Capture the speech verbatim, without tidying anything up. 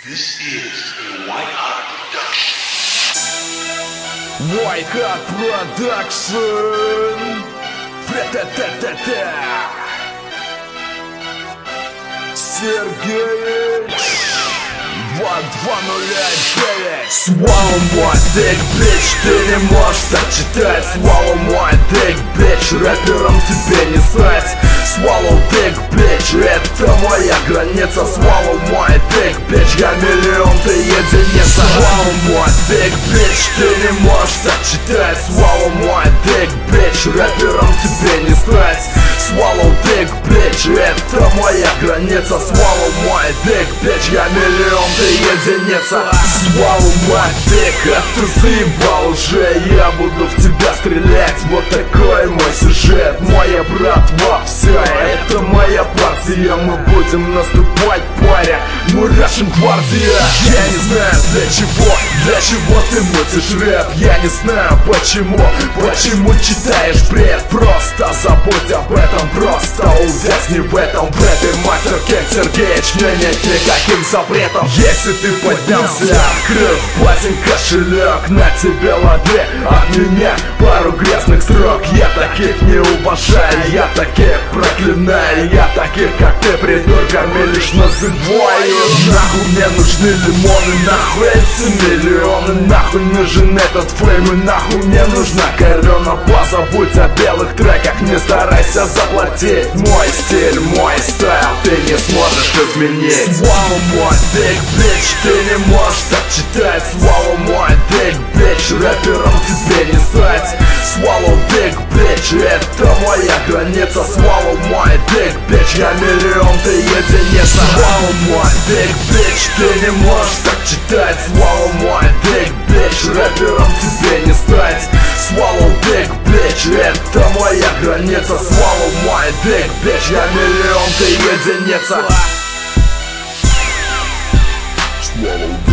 This is a White Hot production. White Hot Production. Та-та-та-та-та. Сергеич два два ноль девять. Swallow мой dick, bitch, ты не можешь так читать. Swallow мой dick, bitch, рэпером тебе не стать. Swallow dick, bitch, это моя граница. Swallow мой dick, bitch, я миллион, ты единица. Swallow мой dick, bitch, ты не можешь так читать. Swallow мой dick, bitch, рэпером тебе не стать. Swallow dick, bitch, это моя граница. Swallow мой dick, bitch, я миллион, ты единица. Swallow мой dick, а ты заебал уже. Я буду в тебя стрелять, вот такой мой сюжет. Моя братва, все, это моя партия. Мы будем наступать, паря, мы Russian гвардия. Я не знаю для чего, для чего ты мутишь рэп. Я не знаю почему, почему читаешь бред. Просто забудь об этом, просто увязни в этом рэпе. Мастер Кек Сергеич, мне нет никаких запретов. Если ты поднялся, открыв платин кошелек, на тебе лады от меня пару грязных строк. Я таких не уважаю, я таких проклинаю. Я таких, как ты, придурками лишь называю. Нахуй мне нужны лимоны, нахуй эти миллионы. Нахуй нужен этот фейм, и нахуй мне нужна корона. Позабудь о белых треках, не старайся заплатить. Мой стиль, мой стайл ты не сможешь изменить. Swallow мой dick, bitch, ты не можешь так читать. Swallow мой dick, bitch, рэпером тебе не стать. Swallow dick, bitch, это моя граница. Swallow мой dick, bitch, я миллион, ты единица. Swallow мой dick, bitch, ты не можешь так читать. Swallow мой dick, bitch, рэпером тебе не стать. Swallow dick, bitch, это моя граница. Swallow мой dick, bitch, я миллион, ты единица. Swallow